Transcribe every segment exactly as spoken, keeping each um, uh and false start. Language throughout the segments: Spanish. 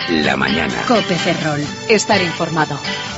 La mañana. COPE Ferrol. Estar informado.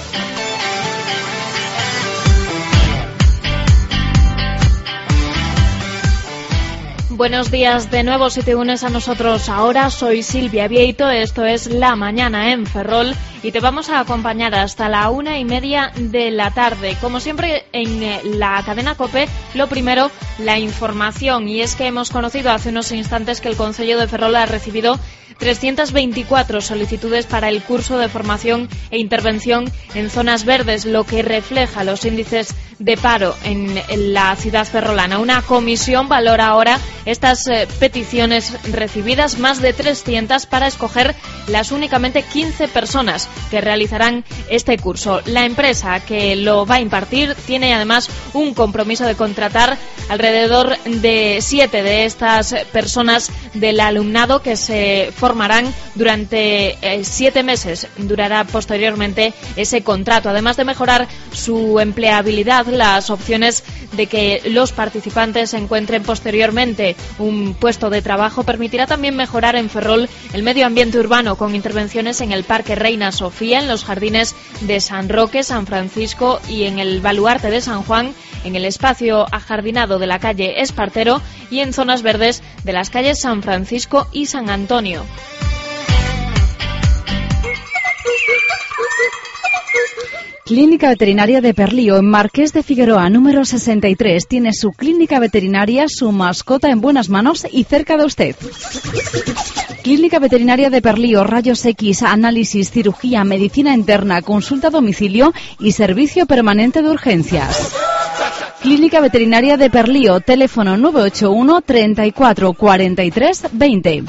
Buenos días de nuevo, si te unes a nosotros ahora, soy Silvia Vieito, esto es La Mañana en Ferrol y te vamos a acompañar hasta la una y media de la tarde. Como siempre en la cadena COPE, lo primero, la información, y es que hemos conocido hace unos instantes que el Concello de Ferrol ha recibido trescientas veinticuatro solicitudes para el curso de formación e intervención en zonas verdes, lo que refleja los índices de paro en, en la ciudad ferrolana. Una comisión valora ahora estas eh, peticiones recibidas, más de trescientas, para escoger las únicamente quince personas que realizarán este curso. La empresa que lo va a impartir tiene además un compromiso de contratar alrededor de siete de estas personas del alumnado que se formarán durante eh, siete meses. Durará posteriormente ese contrato. Además de mejorar su empleabilidad, las opciones de que los participantes encuentren posteriormente un puesto de trabajo permitirá también mejorar en Ferrol el medio ambiente urbano con intervenciones en el Parque Reina Sofía, en los jardines de San Roque, San Francisco y en el Baluarte de San Juan, en el espacio ajardinado de la calle Espartero y en zonas verdes de las calles San Francisco y San Antonio. Clínica Veterinaria de Perlío, en Marqués de Figueroa, número sesenta y tres. Tiene su clínica veterinaria, su mascota en buenas manos y cerca de usted. Clínica Veterinaria de Perlío, rayos X, análisis, cirugía, medicina interna, consulta a domicilio y servicio permanente de urgencias. Clínica Veterinaria de Perlío, teléfono nueve ocho uno, treinta y cuatro, cuarenta y tres, veinte.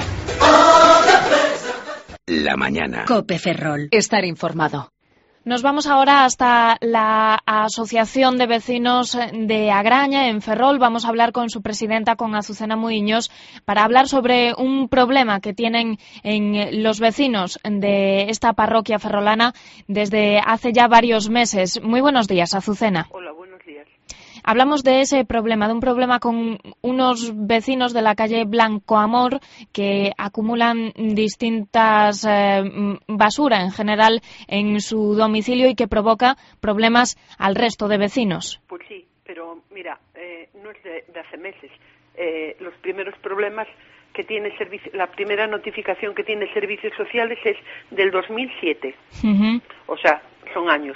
La mañana. COPE Ferrol. Estar informado. Nos vamos ahora hasta la Asociación de Vecinos de Agraña, en Ferrol. Vamos a hablar con su presidenta, con Azucena Muiños, para hablar sobre un problema que tienen en los vecinos de esta parroquia ferrolana desde hace ya varios meses. Muy buenos días, Azucena. Hola, buenos días. Hablamos de ese problema, de un problema con unos vecinos de la calle Blanco Amor que acumulan distintas eh, basura en general en su domicilio y que provoca problemas al resto de vecinos. Pues sí, pero mira, eh, no es de, de hace meses. Eh, los primeros problemas que tiene servicio, la primera notificación que tiene Servicios Sociales es del dos mil siete. Uh-huh. O sea, son años.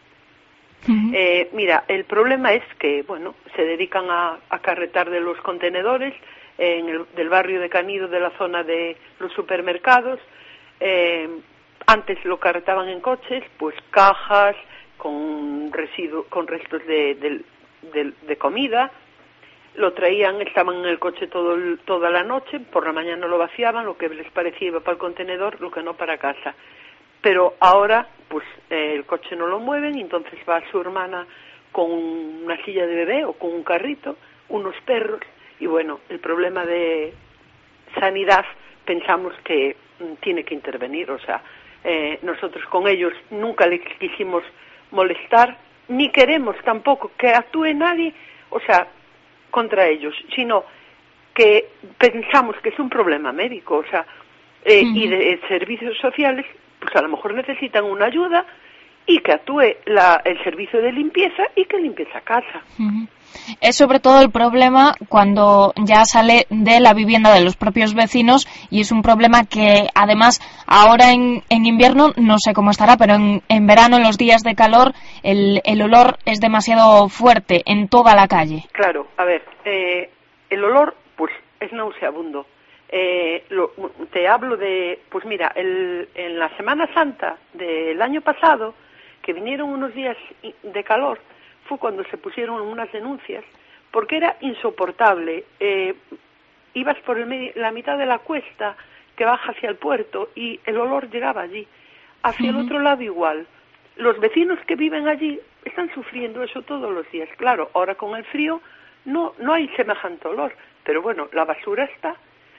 Uh-huh. Eh, mira, el problema es que, bueno, se dedican a, a carretar de los contenedores eh, en el, del barrio de Canido, de la zona de los supermercados. Eh, antes lo carretaban en coches, pues cajas con residuos, con restos de, de, de, de comida. Lo traían, estaban en el coche todo el, toda la noche, por la mañana lo vaciaban, lo que les parecía iba para el contenedor, lo que no para casa. Pero ahora, pues, eh, el coche no lo mueven y entonces va su hermana con una silla de bebé o con un carrito, unos perros, y bueno, el problema de sanidad pensamos que mm, tiene que intervenir, o sea, eh, nosotros con ellos nunca les quisimos molestar, ni queremos tampoco que actúe nadie, o sea, contra ellos, sino que pensamos que es un problema médico, o sea, eh, uh-huh. y de, de servicios sociales, pues a lo mejor necesitan una ayuda y que actúe la, el servicio de limpieza y que limpie esa casa. Uh-huh. Es sobre todo el problema cuando ya sale de la vivienda de los propios vecinos y es un problema que además ahora en, en invierno no sé cómo estará, pero en, en verano, en los días de calor, el, el olor es demasiado fuerte en toda la calle. Claro, a ver, eh, el olor pues es nauseabundo. Eh, lo, te hablo de, pues mira, el, en la Semana Santa del año pasado, que vinieron unos días de calor, fue cuando se pusieron unas denuncias, porque era insoportable. Eh, ibas por el medio, la mitad de la cuesta que baja hacia el puerto y el olor llegaba allí. Hacia uh-huh. el otro lado igual. Los vecinos que viven allí están sufriendo eso todos los días. Claro, ahora con el frío no, no hay semejante olor, pero bueno, la basura está.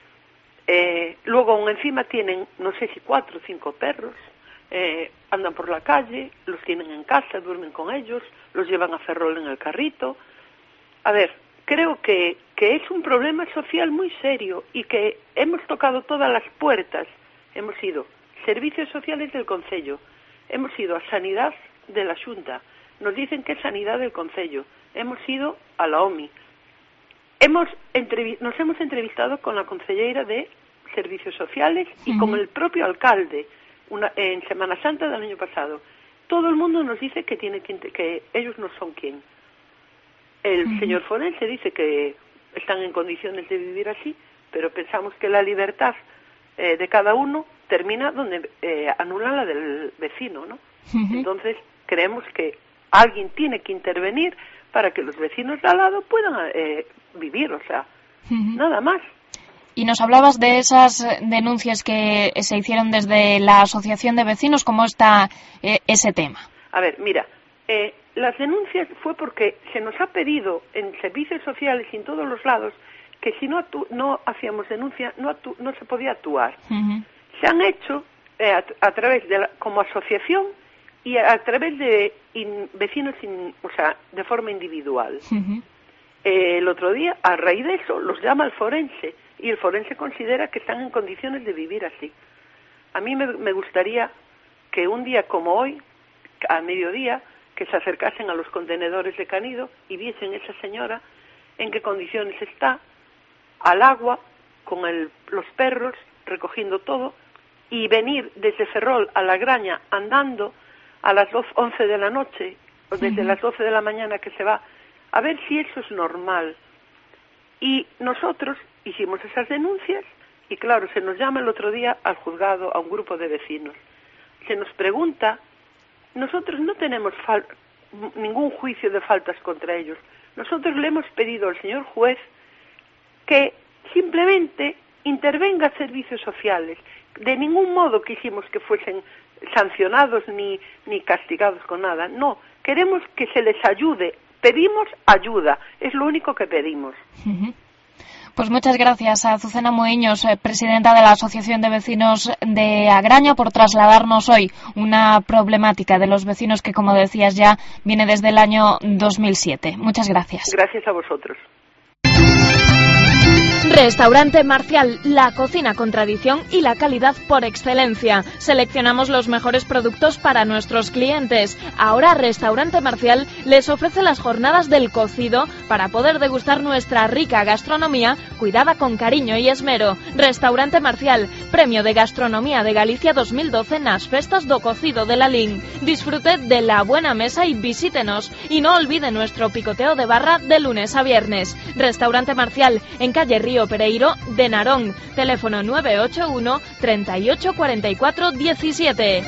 Eh, luego aún encima tienen, no sé si cuatro o cinco perros, eh, andan por la calle, los tienen en casa, duermen con ellos, los llevan a Ferrol en el carrito. A ver, creo que, que es un problema social muy serio y que hemos tocado todas las puertas, hemos ido Servicios Sociales del Concello. Hemos ido a Sanidad de la Xunta. Nos dicen que es Sanidad del Concello. Hemos ido a la O M I. Hemos entrevi- nos hemos entrevistado con la concelleira de Servicios Sociales y uh-huh. con el propio alcalde una, en Semana Santa del año pasado. Todo el mundo nos dice que, tiene que, que ellos no son quien. El uh-huh. señor forense dice que están en condiciones de vivir así, pero pensamos que la libertad eh, de cada uno termina donde eh, anulan la del vecino, ¿no? Uh-huh. Entonces creemos que alguien tiene que intervenir para que los vecinos de al lado puedan eh, vivir, o sea, uh-huh. nada más. Y nos hablabas de esas denuncias que se hicieron desde la Asociación de Vecinos. ¿Cómo está eh, ese tema? A ver, mira, eh, las denuncias fue porque se nos ha pedido en servicios sociales y en todos los lados que si no, actu- no hacíamos denuncia no, actu- no se podía actuar. Uh-huh. Se han hecho eh, a, a través de la, como asociación y a, a través de in, vecinos, in, o sea, de forma individual. Uh-huh. Eh, el otro día, a raíz de eso, los llama el forense y el forense considera que están en condiciones de vivir así. A mí me, me gustaría que un día como hoy, a mediodía, que se acercasen a los contenedores de Canido y viesen esa señora en qué condiciones está, al agua, con el, los perros, recogiendo todo, y venir desde Ferrol a La Graña andando a las doce, once de la noche, o desde uh-huh. las doce de la mañana que se va, a ver si eso es normal. Y nosotros hicimos esas denuncias y claro, se nos llama el otro día al juzgado a un grupo de vecinos. Se nos pregunta, nosotros no tenemos fal- ningún juicio de faltas contra ellos. Nosotros le hemos pedido al señor juez que simplemente intervenga servicios sociales. De ningún modo quisimos que fuesen sancionados ni, ni castigados con nada. No, queremos que se les ayude. Pedimos ayuda, es lo único que pedimos. Uh-huh. Pues muchas gracias a Azucena Moeños, eh, presidenta de la Asociación de Vecinos de Agraña, por trasladarnos hoy una problemática de los vecinos que, como decías ya, viene desde el año dos mil siete. Muchas gracias. Gracias a vosotros. Restaurante Marcial, la cocina con tradición y la calidad por excelencia. Seleccionamos los mejores productos para nuestros clientes. Ahora Restaurante Marcial les ofrece las jornadas del cocido para poder degustar nuestra rica gastronomía cuidada con cariño y esmero. Restaurante Marcial, Premio de Gastronomía de Galicia dos mil doce nas Festas do Cocido de Lalín. Disfrute de la buena mesa y visítenos. Y no olvide nuestro picoteo de barra de lunes a viernes. Restaurante Marcial, en calle Río Pereiro de Narón, teléfono nueve ocho uno, treinta y ocho, cuarenta y cuatro, diecisiete.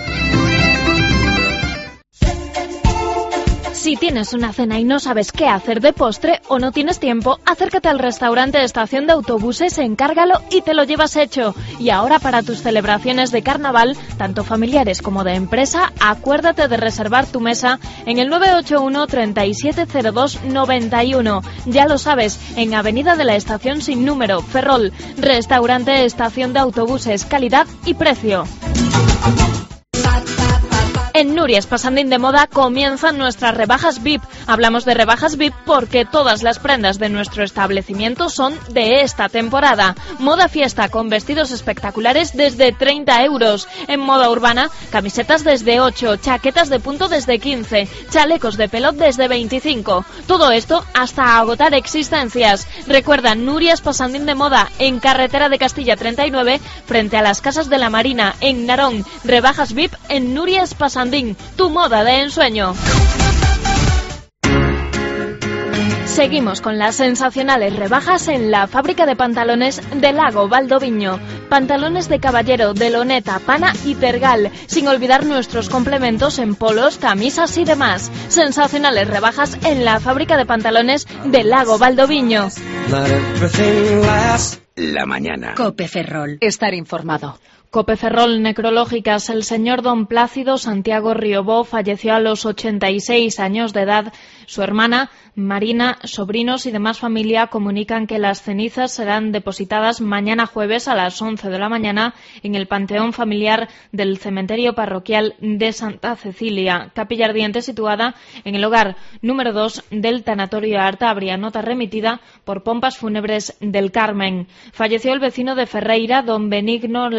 Si tienes una cena y no sabes qué hacer de postre o no tienes tiempo, acércate al restaurante Estación de Autobuses, encárgalo y te lo llevas hecho. Y ahora para tus celebraciones de carnaval, tanto familiares como de empresa, acuérdate de reservar tu mesa en el nueve ocho uno, treinta y siete, cero dos, noventa y uno. Ya lo sabes, en Avenida de la Estación sin número, Ferrol. Restaurante Estación de Autobuses, calidad y precio. En Nurias Pasandín de Moda comienzan nuestras rebajas V I P. Hablamos de rebajas V I P porque todas las prendas de nuestro establecimiento son de esta temporada. Moda fiesta con vestidos espectaculares desde treinta euros. En moda urbana, camisetas desde ocho, chaquetas de punto desde quince, chalecos de pelot desde veinticinco. Todo esto hasta agotar existencias. Recuerda, Nurias Pasandín de Moda en Carretera de Castilla treinta y nueve, frente a las Casas de la Marina, en Narón. Rebajas V I P en Nurias Pasandín. Tu moda de ensueño. Seguimos con las sensacionales rebajas en la fábrica de pantalones de Lago Valdoviño. Pantalones de caballero, de loneta, pana y tergal. Sin olvidar nuestros complementos en polos, camisas y demás. Sensacionales rebajas en la fábrica de pantalones de Lago Valdoviño. La mañana. Cope Ferrol. Estar informado. Cope Ferrol, necrológicas. El señor don Plácido Santiago Riobó falleció a los ochenta y seis años de edad. Su hermana, Marina, sobrinos y demás familia comunican que las cenizas serán depositadas mañana jueves a las once de la mañana en el panteón familiar del cementerio parroquial de Santa Cecilia, capilla ardiente situada en el hogar número dos del tanatorio Arta. Habría nota remitida por Pompas Fúnebres del Carmen. Falleció el vecino de Ferreira, don Benigno Lamas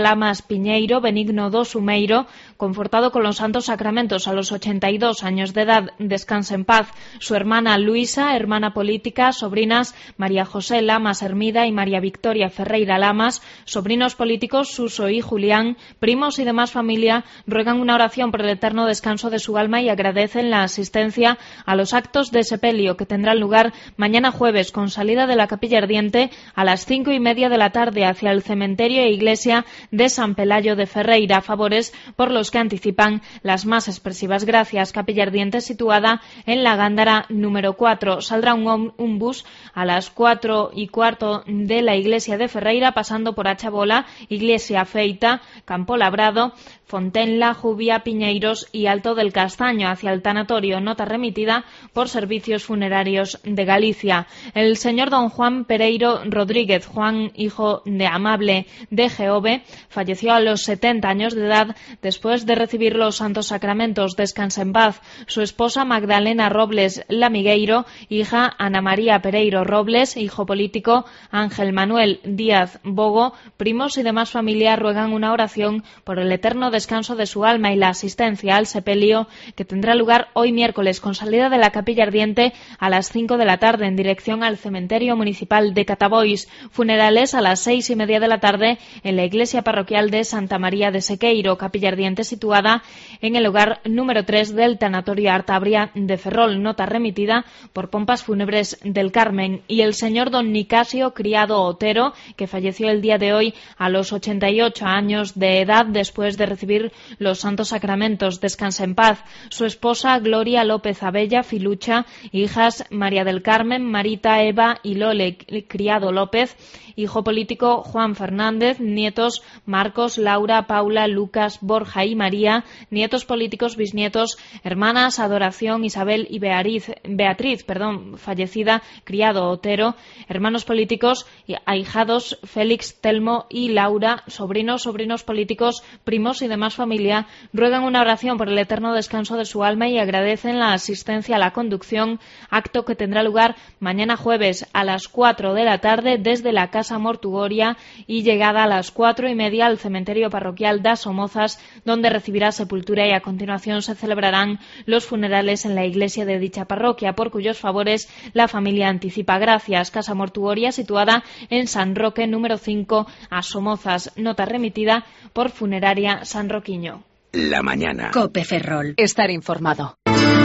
Piñeiro Benigno do Sumeiro, confortado con los santos sacramentos a los ochenta y dos años de edad, descanse en paz. Su hermana Luisa, hermana política, sobrinas María José Lamas Hermida y María Victoria Ferreira Lamas, sobrinos políticos Suso y Julián, primos y demás familia ruegan una oración por el eterno descanso de su alma y agradecen la asistencia a los actos de sepelio que tendrán lugar mañana jueves con salida de la capilla ardiente a las cinco y media de la tarde hacia el cementerio e iglesia de San Pelayo de Ferreira, favores por los que anticipan las más expresivas gracias. Capilla ardiente situada en la Gándara número cuatro. Saldrá un, un bus a las cuatro y cuarto de la iglesia de Ferreira, pasando por Achabola, Iglesia Feita, Campo Labrado, Fontenla, Jubia, Piñeiros y Alto del Castaño hacia el tanatorio, nota remitida por Servicios Funerarios de Galicia. El señor don Juan Pereiro Rodríguez, Juan, hijo de Amable de Jeove, falleció a los setenta años de edad después de recibir los santos sacramentos. Descansa en paz. Su esposa Magdalena Robles Lamigueiro, hija Ana María Pereiro Robles, hijo político Ángel Manuel Díaz Bogo, primos y demás familia ruegan una oración por el eterno descanso de su alma y la asistencia al sepelio que tendrá lugar hoy miércoles con salida de la capilla ardiente a las cinco de la tarde en dirección al cementerio municipal de Catabois. Funerales a las seis y media de la tarde en la iglesia parroquial de Santa María de Sequeiro, capilla ardiente situada en el hogar número tres del tanatorio Artabria de Ferrol, nota remitida por Pompas Fúnebres del Carmen. Y el señor don Nicasio Criado Otero, que falleció el día de hoy a los ochenta y ocho años de edad después de recibir los santos sacramentos, descansa en paz. Su esposa Gloria López Abella Filucha, hijas María del Carmen, Marita, Eva y Lole Criado López, hijo político Juan Fernández, nietos Marcos, Laura, Paula, Lucas, Borja y María, nietos políticos, bisnietos, hermanas Adoración, Isabel y Beatriz, Beatriz, perdón, fallecida Criado Otero, hermanos políticos y ahijados Félix, Telmo y Laura, sobrinos, sobrinos políticos, primos y demás familia, ruegan una oración por el eterno descanso de su alma y agradecen la asistencia a la conducción, acto que tendrá lugar mañana jueves a las cuatro de la tarde desde la Casa Mortuoria y llegada a las cuatro y media al cementerio parroquial das Somozas, donde recibirá sepultura, y a continuación se celebrarán los funerales en la iglesia de dicha parroquia, por cuyos favores la familia anticipa gracias. Casa Mortuoria situada en San Roque número cinco a Somozas, nota remitida por Funeraria San Roquiño. La mañana. Cope Ferrol. Estar informado.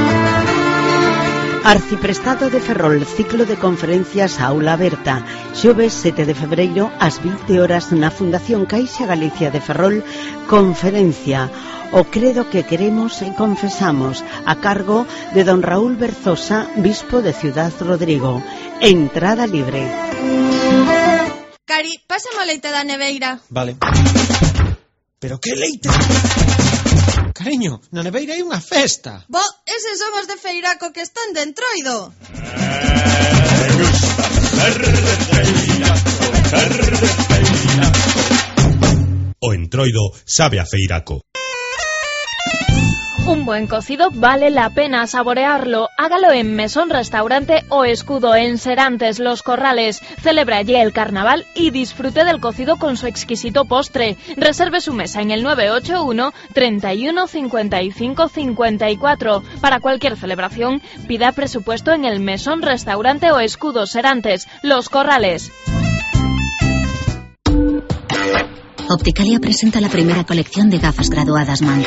Arciprestado de Ferrol, ciclo de conferencias Aula Aberta, xoves sete de febreiro ás vinte horas na Fundación Caixa Galicia de Ferrol, conferencia O credo que queremos e confesamos, a cargo de don Raúl Berzosa, bispo de Ciudad Rodrigo. Entrada libre. Cari, pásame o leite da neveira. Vale. Pero que leite? Cariño, na neveira hai unha festa. Bo, eses son os de Feiraco que están de Entroido. Me gusta ser de Feiraco, ser de Feiraco. O Entroido sabe a Feiraco. Un buen cocido vale la pena saborearlo. Hágalo en Mesón Restaurante O Escudo, en Serantes, Los Corrales. Celebra allí el carnaval y disfrute del cocido con su exquisito postre. Reserve su mesa en el nueve ocho uno, treinta y uno, cincuenta y cinco, cincuenta y cuatro. Para cualquier celebración, pida presupuesto en el Mesón Restaurante O Escudo, Serantes, Los Corrales. Opticalia presenta la primera colección de gafas graduadas Mango.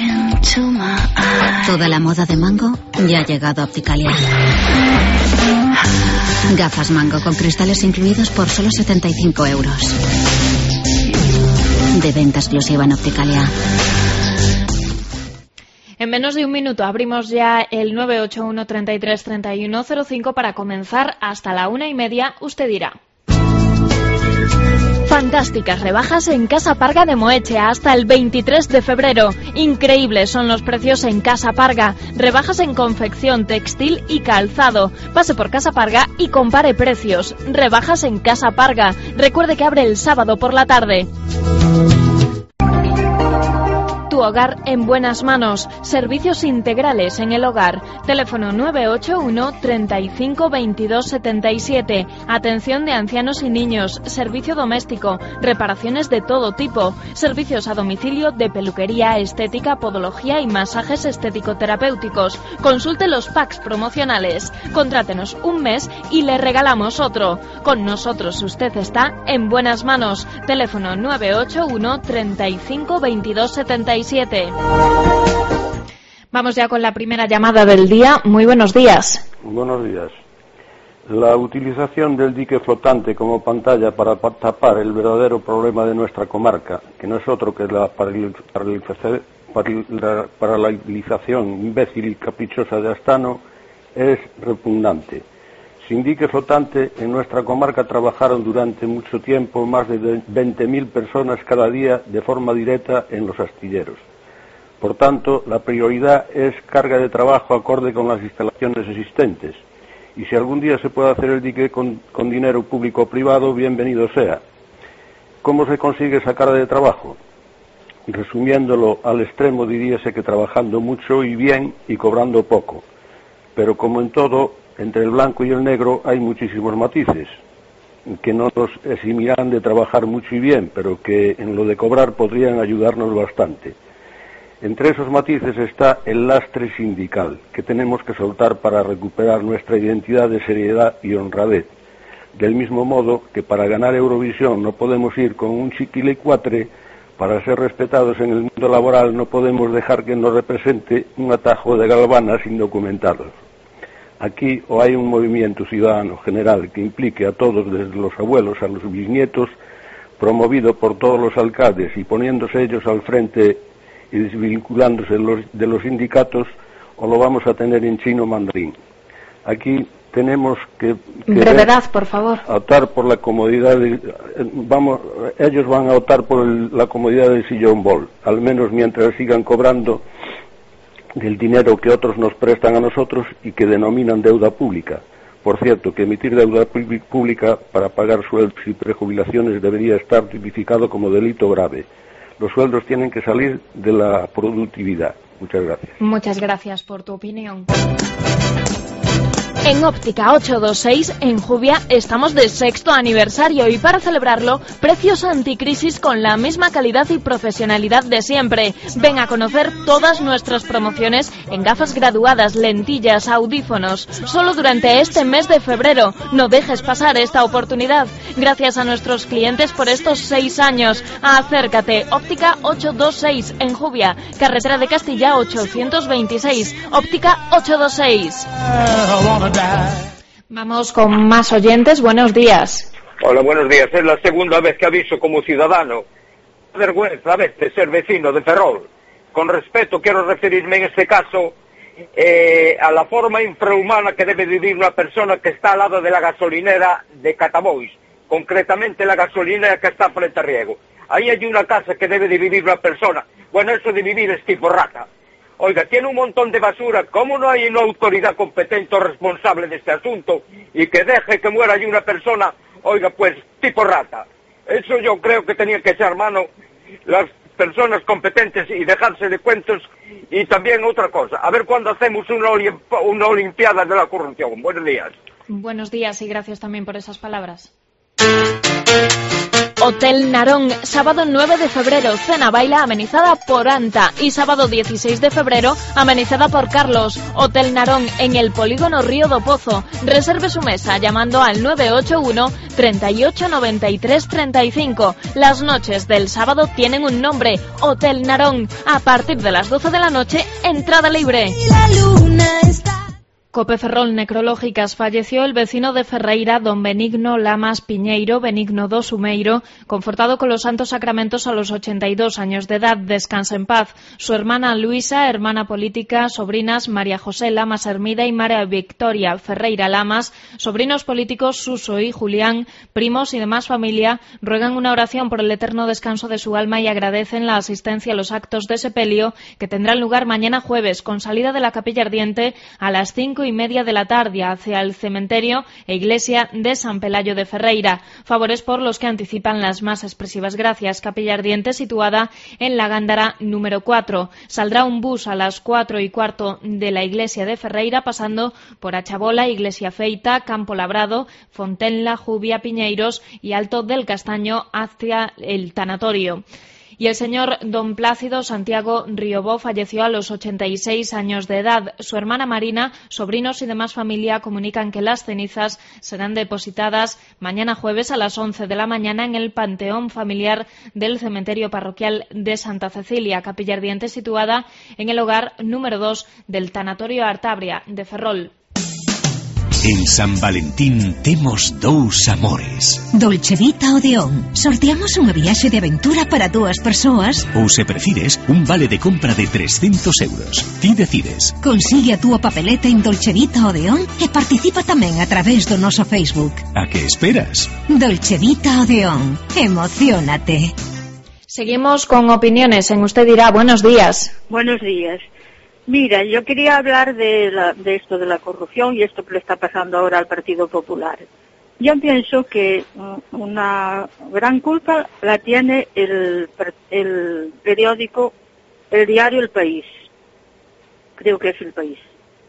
Toda la moda de Mango ya ha llegado a Opticalia. Gafas Mango con cristales incluidos por solo setenta y cinco euros. De venta exclusiva en Opticalia. En menos de un minuto abrimos ya el nueve ocho uno, treinta y tres, treinta y uno cero cinco para comenzar hasta la una y media. Usted dirá. Fantásticas rebajas en Casa Parga de Moeche hasta el veintitrés de febrero. Increíbles son los precios en Casa Parga. Rebajas en confección, textil y calzado. Pase por Casa Parga y compare precios. Rebajas en Casa Parga. Recuerde que abre el sábado por la tarde. Tu hogar en buenas manos. Servicios integrales en el hogar. Teléfono nueve ocho uno, treinta y cinco, veintidós, setenta y siete. Atención de ancianos y niños. Servicio doméstico. Reparaciones de todo tipo. Servicios a domicilio de peluquería, estética, podología y masajes estético-terapéuticos. Consulte los packs promocionales. Contrátenos un mes y le regalamos otro. Con nosotros usted está en buenas manos. Teléfono nueve ocho uno, treinta y cinco, veintidós, setenta y siete. Vamos ya con la primera llamada del día. Muy buenos días. Buenos días. La utilización del dique flotante como pantalla para tapar el verdadero problema de nuestra comarca, que no es otro que la paralización imbécil y caprichosa de Astano, es repugnante. Sin dique flotante, en nuestra comarca trabajaron durante mucho tiempo más de veinte mil personas cada día de forma directa en los astilleros. Por tanto, la prioridad es carga de trabajo acorde con las instalaciones existentes. Y si algún día se puede hacer el dique con, con dinero público o privado, bienvenido sea. ¿Cómo se consigue esa carga de trabajo? Resumiéndolo al extremo, diríase que trabajando mucho y bien y cobrando poco. Pero como en todo, entre el blanco y el negro hay muchísimos matices, que no nos eximirán de trabajar mucho y bien, pero que en lo de cobrar podrían ayudarnos bastante. Entre esos matices está el lastre sindical, que tenemos que soltar para recuperar nuestra identidad de seriedad y honradez. Del mismo modo que para ganar Eurovisión no podemos ir con un chiquilicuatre, para ser respetados en el mundo laboral no podemos dejar que nos represente un atajo de galvanas indocumentados. Aquí o hay un movimiento ciudadano general que implique a todos, desde los abuelos a los bisnietos, promovido por todos los alcaldes y poniéndose ellos al frente y desvinculándose de los, de los sindicatos, o lo vamos a tener en chino mandarín. Aquí tenemos que, que brevedad, por favor. optar por la comodidad de, vamos, ellos van a optar por el, la comodidad del sillón bol, al menos mientras sigan cobrando del dinero que otros nos prestan a nosotros y que denominan deuda pública. Por cierto, que emitir deuda pública para pagar sueldos y prejubilaciones debería estar tipificado como delito grave. Los sueldos tienen que salir de la productividad. Muchas gracias. Muchas gracias por tu opinión. En Óptica ochocientos veintiséis, en Jubia, estamos de sexto aniversario y para celebrarlo, precios anticrisis con la misma calidad y profesionalidad de siempre. Ven a conocer todas nuestras promociones en gafas graduadas, lentillas, audífonos. Solo durante este mes de febrero. No dejes pasar esta oportunidad. Gracias a nuestros clientes por estos seis años. Acércate. Óptica ochocientos veintiséis, en Jubia, carretera de Castilla ochocientos veintiséis. Óptica ochocientos veintiséis. Vamos con más oyentes. Buenos días. Hola, buenos días. Es la segunda vez que aviso como ciudadano. Vergüenza a veces ser vecino de Ferrol. Con respeto quiero referirme en este caso eh, a la forma infrahumana que debe vivir una persona que está al lado de la gasolinera de Catabois, concretamente la gasolinera que está frente a Riego. Ahí hay una casa que debe de vivir una persona. Bueno, eso de vivir es tipo rata. Oiga, tiene un montón de basura. ¿Cómo no hay una autoridad competente o responsable de este asunto y que deje que muera allí una persona, oiga, pues, tipo rata? Eso yo creo que tenía que echar mano las personas competentes y dejarse de cuentos. Y también otra cosa, a ver cuándo hacemos una, olimp una olimpiada de la corrupción. Buenos días. Buenos días y gracias también por esas palabras. Hotel Narón, sábado nueve de febrero, cena baila amenizada por Anta y sábado dieciséis de febrero, amenizada por Carlos. Hotel Narón en el polígono Río do Pozo. Reserve su mesa llamando al nueve ocho uno, treinta y ocho, noventa y tres, treinta y cinco. Las noches del sábado tienen un nombre, Hotel Narón. A partir de las doce de la noche, entrada libre. La luna está... Cope Ferrol Necrológicas. Falleció el vecino de Ferreira, don Benigno Lamas Piñeiro, Benigno do Sumeiro, confortado con los santos sacramentos a los ochenta y dos años de edad. Descansa en paz. Su hermana Luisa, hermana política, sobrinas María José Lamas Hermida y María Victoria Ferreira Lamas, sobrinos políticos Suso y Julián, primos y demás familia, ruegan una oración por el eterno descanso de su alma y agradecen la asistencia a los actos de sepelio que tendrán lugar mañana jueves, con salida de la capilla ardiente a las cinco y media de la tarde hacia el cementerio e iglesia de San Pelayo de Ferreira. Favores por los que anticipan las más expresivas gracias. Capilla Ardiente situada en la Gándara número cuatro. Saldrá un bus a las cuatro y cuarto de la iglesia de Ferreira, pasando por Achabola, Iglesia Feita, Campo Labrado, Fontenla, Jubia, Piñeiros y Alto del Castaño hacia el tanatorio. Y el señor don Plácido Santiago Riobó falleció a los ochenta y seis años de edad. Su hermana Marina, sobrinos y demás familia comunican que las cenizas serán depositadas mañana jueves a las once de la mañana en el panteón familiar del cementerio parroquial de Santa Cecilia, Capilla Ardiente, situada en el hogar número dos del tanatorio Artabria de Ferrol. En San Valentín temos dous amores. Dolce Vita Odeón. Sorteamos unha viaxe de aventura para dúas persoas. Ou, se prefires, un vale de compra de trescentos euros. Ti decides. Consigue a túa papeleta en Dolce Vita Odeón e participa tamén a través do noso Facebook. A que esperas? Dolce Vita Odeón. Emociónate. Seguimos con opiniones en Usted Dirá. Buenos días. Buenos días. Mira, yo quería hablar de, la, de esto de la corrupción y esto que le está pasando ahora al Partido Popular. Yo pienso que una gran culpa la tiene el, el periódico, el diario El País. Creo que es El País.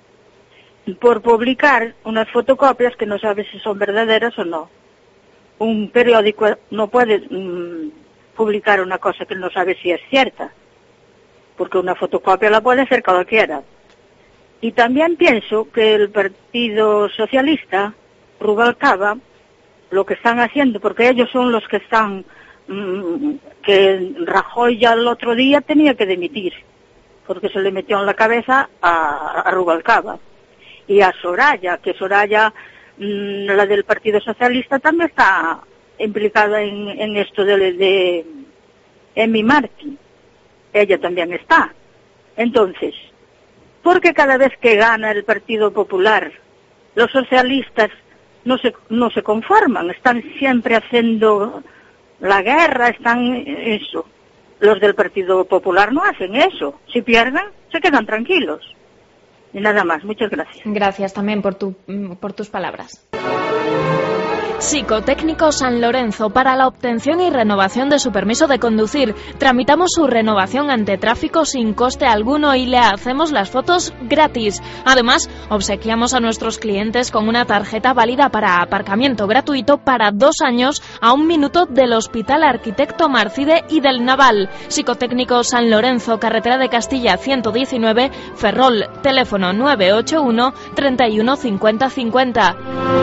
Por publicar unas fotocopias que no sabe si son verdaderas o no. Un periódico no puede mmm, publicar una cosa que no sabe si es cierta, porque una fotocopia la puede hacer cualquiera. Y también pienso que el Partido Socialista, Rubalcaba, lo que están haciendo, porque ellos son los que están, mmm, que Rajoy ya el otro día tenía que dimitir, porque se le metió en la cabeza a, a Rubalcaba. Y a Soraya, que Soraya, mmm, la del Partido Socialista, también está implicada en, en esto de, de Emi Martí. Ella también está. Entonces, ¿por qué cada vez que gana el Partido Popular, los socialistas no se, no se conforman? Están siempre haciendo la guerra, están eso. Los del Partido Popular no hacen eso. Si pierden, se quedan tranquilos. Y nada más. Muchas gracias. Gracias también por, tu, por tus palabras. Psicotécnico San Lorenzo. Para la obtención y renovación de su permiso de conducir, tramitamos su renovación ante tráfico sin coste alguno y le hacemos las fotos gratis. Además, obsequiamos a nuestros clientes con una tarjeta válida para aparcamiento gratuito para dos años a un minuto del Hospital Arquitecto Marcide y del Naval. Psicotécnico San Lorenzo, carretera de Castilla ciento diecinueve, Ferrol. Teléfono nueve ocho uno, treinta y uno, cincuenta, cincuenta.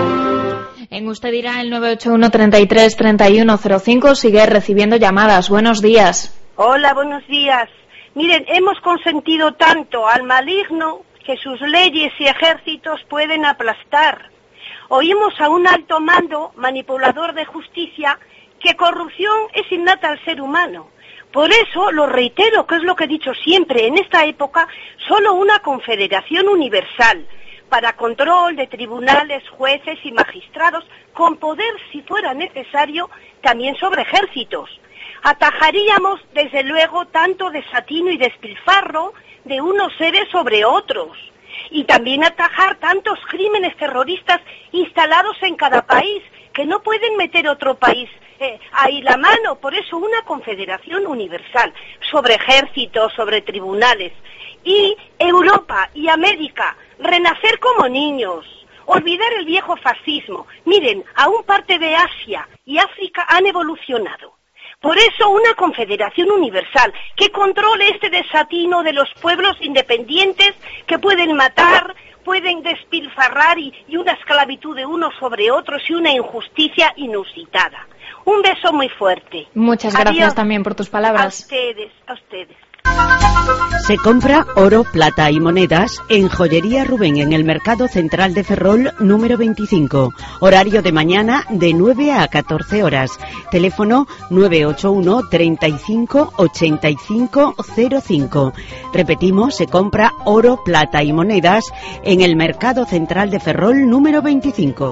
En Usted Dirá, el nueve ocho uno, treinta y tres, treinta y uno cero cinco sigue recibiendo llamadas. Buenos días. Hola, buenos días. Miren, hemos consentido tanto al maligno que sus leyes y ejércitos pueden aplastar. Oímos a un alto mando, manipulador de justicia, que corrupción es innata al ser humano. Por eso, lo reitero, que es lo que he dicho siempre, en esta época, solo una confederación universal, para control de tribunales, jueces y magistrados, con poder, si fuera necesario, también sobre ejércitos. Atajaríamos, desde luego, tanto desatino y despilfarro de unos seres sobre otros, y también atajar tantos crímenes terroristas instalados en cada país, que no pueden meter otro país eh, ahí la mano. Por eso, una confederación universal, sobre ejércitos, sobre tribunales, y Europa y América, renacer como niños, olvidar el viejo fascismo. Miren, aún parte de Asia y África han evolucionado. Por eso una confederación universal que controle este desatino de los pueblos independientes que pueden matar, pueden despilfarrar y, y una esclavitud de unos sobre otros y una injusticia inusitada. Un beso muy fuerte. Muchas gracias. Adiós. También por tus palabras. A ustedes, a ustedes. Se compra oro, plata y monedas en Joyería Rubén en el Mercado Central de Ferrol número veinticinco. Horario de mañana de nueve a catorce horas. Teléfono nueve ocho uno, treinta y cinco, ochenta y cinco cero cinco. Repetimos, se compra oro, plata y monedas en el Mercado Central de Ferrol número veinticinco.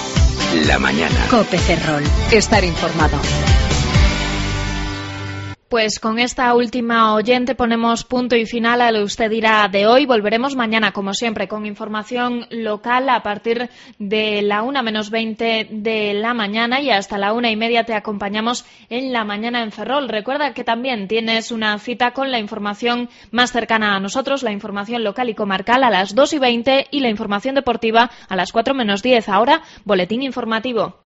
La mañana. COPE Ferrol. Estar informado. Pues con esta última oyente ponemos punto y final a lo Usted Dirá de hoy. Volveremos mañana, como siempre, con información local a partir de la una menos veinte de la mañana, y hasta la una y media te acompañamos en La Mañana en Ferrol. Recuerda que también tienes una cita con la información más cercana a nosotros, la información local y comarcal a las dos y veinte y la información deportiva a las cuatro menos diez. Ahora, boletín informativo.